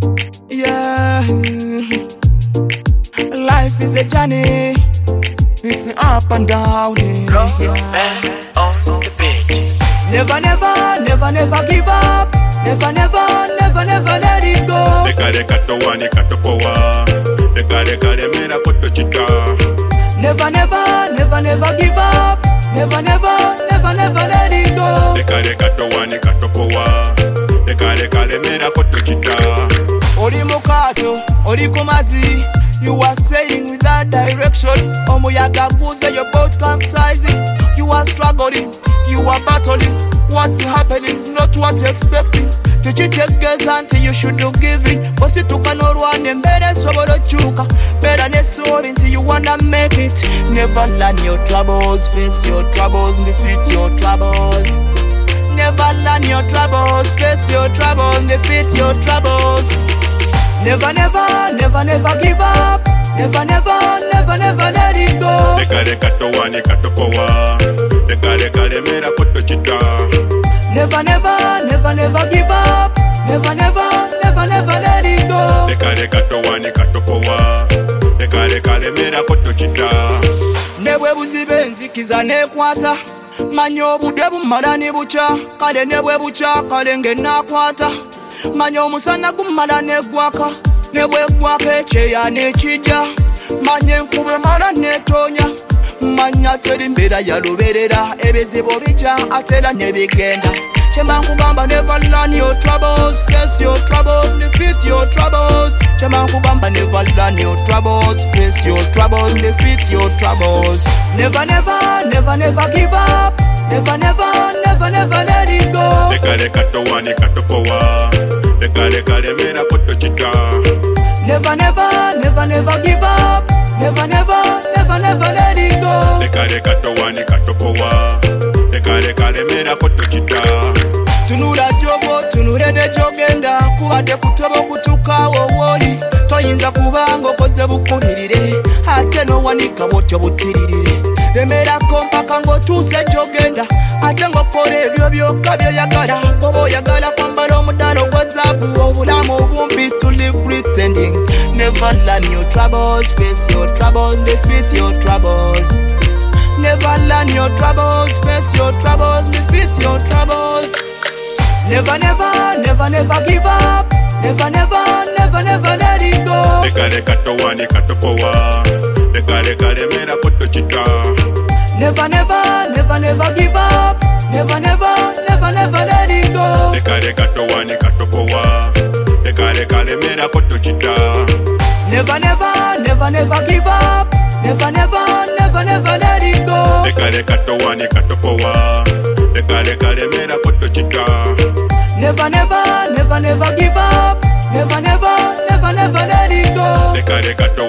Yeah, life is a journey. It's up and down. Back on the page. Never give up. Never let it go. Reka towane katopowa. Reka mera koto chita. Never give up. Never let it go. Reka towane katopowa. Reka mera koto chita. Oli mukato, oli kumazi. You are sailing without direction. Omuyaga guze, your boat capsizing. You are struggling, you are battling. What's happening is not what you're expecting. Tuchitegeza until you should do giving. Posituka norwane mbere soboro chuka. Better nesori until you wanna make it. Never learn your troubles, face your troubles, defeat your troubles. Never learn your troubles, face your troubles, defeat your troubles. Never give up. Never let it go. Reka towane katopowa. Reka mera koto chita. Never give up. Never let it go. Reka towane katopowa. Reka mera koto chita. Nebwe buzibe nzikiza nekwata. Manya obudde bumala ne bukya. Kale nebwe bukya kale ngenakwata. Manya omusana gumala negwaka. Nebwegwaka ekyeya n'ekijja. Manya enkuba emala netonya. Manya teri mbeera yaluberera. Ebizibu bijja ate era nebigenda. Kyemba nkugamba never learn your troubles. Face your troubles, defeat your troubles. Kyemba nkugamba never learn your troubles. Face your troubles, defeat your troubles. Never give up. Never let it go. Reka towane katopowa. Reka mera koto chita. Never give up. Never let it go. Reka towane katopowa. Reka mera koto chita. Tunula jobo, tunule ne jogenda. Kubadde kutobo kutukawo woli. Toyinza kubanga okoze bukulirire. Ate nowanika bwotyo butiririre. Lemerako mpaka ng'otuuse gy'ogenda. Ate ng'okola ebyo byokka byoyagala. Oba oyagala kwambala omudaala ogwa zaabu. Obulamu obumbi to live pretending. Never learn your troubles, face your troubles, defeat your troubles. Never learn your troubles, face your troubles, defeat your troubles. Never give up. Never let it go. Reka towane katopowa. Reka mera koto chita. Never give up. Never let it go. Reka towane katopowa. Reka mera koto chita. Never give up. Never let it go. Reka towane katopowa. Reka mera koto chita. Never give up. Never let it go. Reka